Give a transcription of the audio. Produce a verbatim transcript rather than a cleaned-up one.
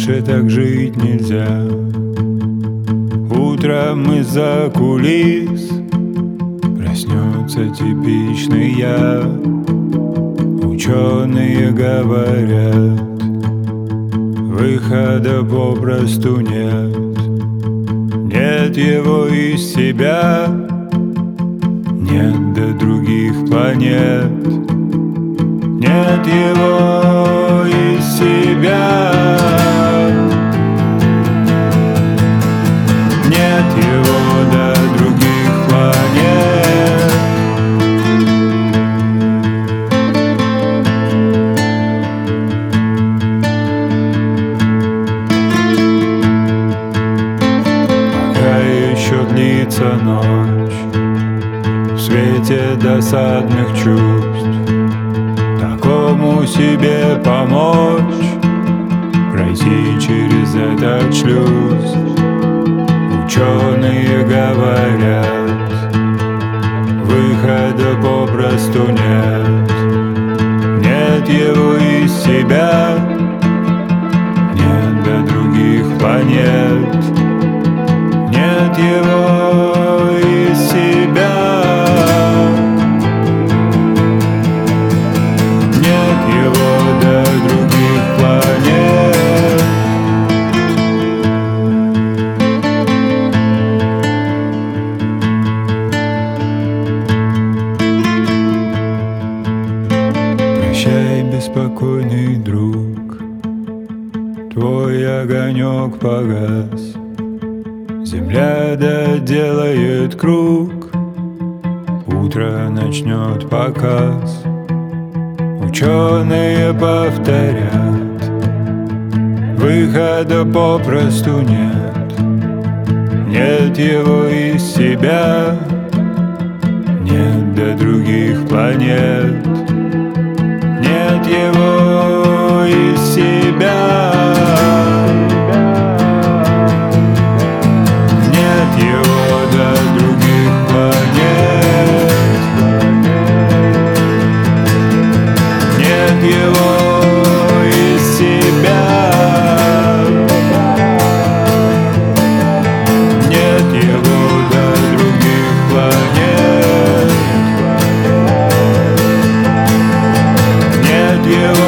Больше так жить нельзя. Утром из-за кулис проснется типичный я. Ученые говорят, выхода попросту нет. Нет его из себя, нет до других планет. Нет его из себя, нет его до других планет. Пока еще длится ночь в свете досадных чувств, такому себе помочь пройти через этот шлюз. Ученые говорят, выхода попросту нет. Нет его из себя, нет до других планет. Нет его из себя, нет его до других планет. Прощай, беспокойный друг, твой огонек погас. Земля доделает круг, утро начнет показ. Ученые повторят, выхода попросту нет. Нет его из себя, нет до других планет. Нет его из себя, нет его до других планет. Нет его из себя, нет его до других планет. Нет его